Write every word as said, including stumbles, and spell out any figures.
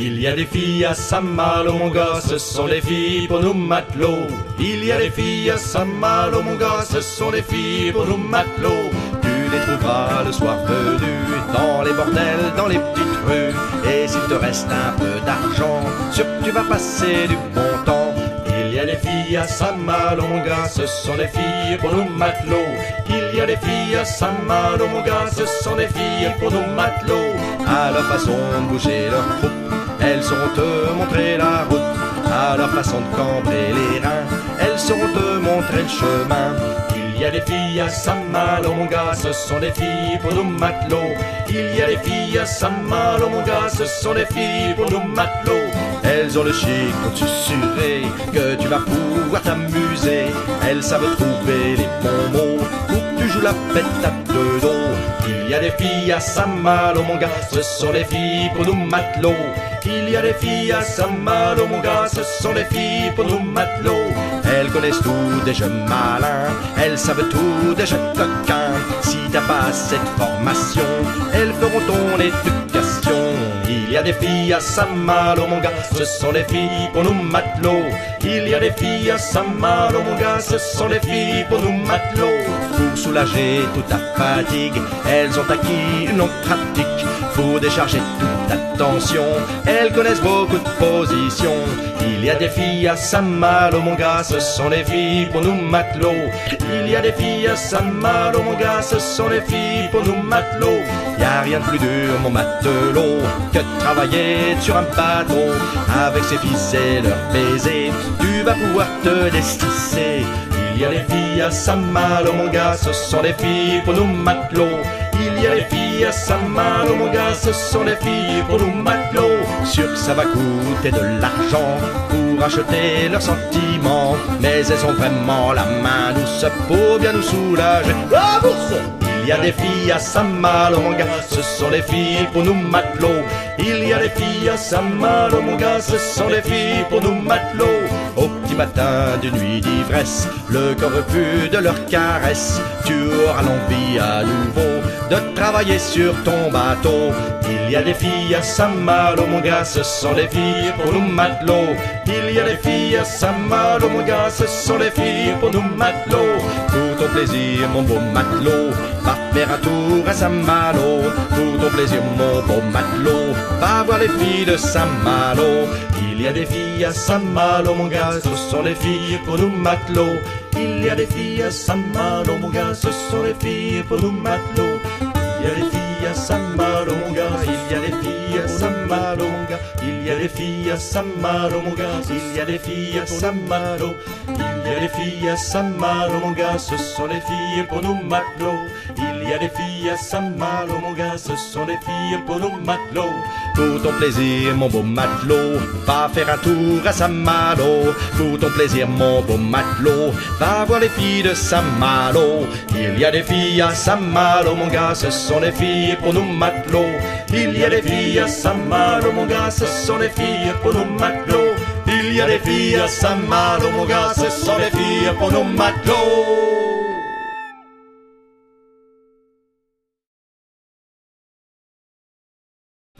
Il y a des filles à Saint-Malo, mon gars, ce sont les filles pour nous matelots. Il y a des filles à Saint-Malo, mon gars, ce sont les filles pour nous matelots. Tu les trouveras le soir venu, dans les bordels, dans les petites rues. Et s'il te reste un peu d'argent, sûr que tu vas passer du bon temps. Il y a des filles à Saint-Malo, mon gars, ce sont des filles pour nous matelots. Il y a des filles à Saint-Malo, mon gars, ce sont des filles pour nous matelots. À leur façon de bouger leur croupe, elles sauront te montrer la route. À leur façon de cambrer les reins, elles sauront te montrer le chemin. Il y a des filles à Saint-Malo, mon gars, ce sont des filles pour nous matelots. Il y a des filles à Saint-Malo, mon gars, ce sont des filles pour nous matelots. Elles ont le chic pour te susurrer que tu vas pouvoir t'amuser. Elles savent trouver les bons mots pour que tu joues la pète à deux dos. Il y a des filles à Saint-Malo, mon gars, ce sont les filles pour nous matelots. Il y a des filles à Saint-Malo, mon gars, ce sont les filles pour nous matelots. Elles connaissent tout des jeux malins, elles savent tout des jeux coquins. Si t'as pas assez de formation, elles feront ton éducation. Il y a des filles à Saint-Malo, mon gars, ce sont les filles pour nous matelots. Il y a des filles à Saint-Malo, mon gars, ce sont les filles pour nous matelots. Pour soulager toute ta fatigue, elles ont acquis une longue pratique. Faut décharger toute ta tension, elles connaissent beaucoup de positions. Il y a des filles à Saint-Malo, mon gars, ce sont les filles pour nous matelots. Il y a des filles à Saint-Malo, mon gars, ce sont les filles pour nous matelots. Y a rien de plus dur, mon matelot, que de travailler sur un bateau. Avec ses fils et leurs baisers, tu vas pouvoir te destisser. Il y a des filles à Saint-Malo, mon gars, ce sont les filles pour nous matelots. Il y a des filles à Saint-Malo, mon gars, ce sont les filles pour nous matelots. Sûr que ça va coûter de l'argent pour acheter leurs sentiments, mais elles ont vraiment la main douce pour bien nous soulager la bourse. Il y a des filles à Saint-Malo, mon gars, ce sont les filles pour nous matelots. Il y a des filles à Saint-Malo, mon gars, ce sont les filles pour nous matelots. Au petit matin d'une nuit d'ivresse, le corps repu de leurs caresses, tu auras l'envie à nouveau de travailler sur ton bateau. Il y a des filles à Saint-Malo, mon gars, ce sont les filles pour nous matelots. Il y a des filles à Saint-Malo, mon gars, ce sont les filles pour nous matelots. Pour ton plaisir, mon beau matelot, va faire un tour à Saint-Malo. Pour ton plaisir, mon beau matelot, va voir les filles de Saint-Malo. Il y a des filles à Saint-Malo, mon gars, ce sont les filles pour nous matelots. Il y a des filles à Saint-Malo, mon gars, ce sont les filles pour nous matelots. Il y a des filles à Saint-Malo, mon gars, il y a des filles à Saint-Malo, mon gars. Il y a des filles à Saint-Malo, mon gars, il y a des filles à Saint-Malo. Il y a des filles à Saint-Malo, mon gars, ce sont les filles pour nous matelots. Il y a des filles à Saint-Malo, mon gars, ce sont les filles pour nous matelots. Pour ton plaisir, mon beau matelot, va faire un tour à Saint-Malo. Pour ton plaisir, mon beau matelot, va voir les filles de Saint-Malo. Il y a des filles à Saint-Malo, mon gars, ce sont les filles pour nous matelots. Il y a des filles à Saint-Malo, mon gars, ce sont les filles pour nous matelots. Il y a des filles à Saint-Malo, mon gars, ce sont les filles pour nous matelots.